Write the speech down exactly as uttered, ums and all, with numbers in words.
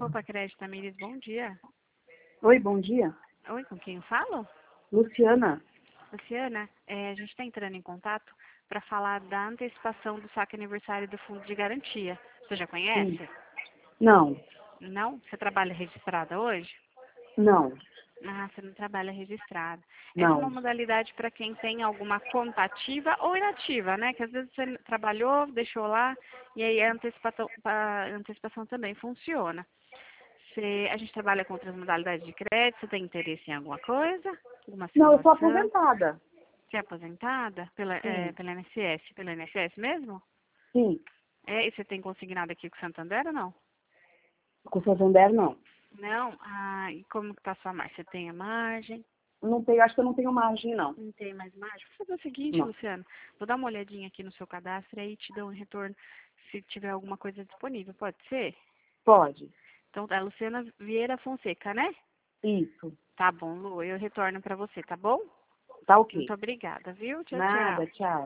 Copa Crédito Tamires, bom dia. Oi, bom dia. Oi, com quem eu falo? Luciana. Luciana, é, a gente está entrando em contato para falar da antecipação do saque aniversário do Fundo de Garantia. Você já Sim. conhece? Não, Não? Você trabalha registrada hoje? não, Ah, você não trabalha registrada. Essa é uma não. modalidade para quem tem alguma conta ativa ou inativa, né? Que às vezes você trabalhou, deixou lá, e aí a antecipação, a antecipação também funciona. Você, a gente trabalha com outras modalidades de crédito, você tem interesse em alguma coisa? Alguma Não, eu sou simulação? aposentada. Você é aposentada pela, é, Sim, pela I N S S? Pela I N S S mesmo? sim. É, e você tem consignado aqui com o Santander ou não? Com o Santander, não. Não? Ah, e como que tá a sua margem? Você tem a margem? Não tenho, acho que eu não tenho margem, não. Não tem mais margem? Vou fazer o seguinte, Não. Luciano. Vou dar uma olhadinha aqui no seu cadastro e aí te dou um retorno se tiver alguma coisa disponível. Pode ser? Pode. Então, é Luciana Vieira Fonseca, né? Isso. Tá bom, Lu. Eu retorno pra você, tá bom? Tá ok. Muito obrigada, viu? Tchau, Nada, tchau. tchau.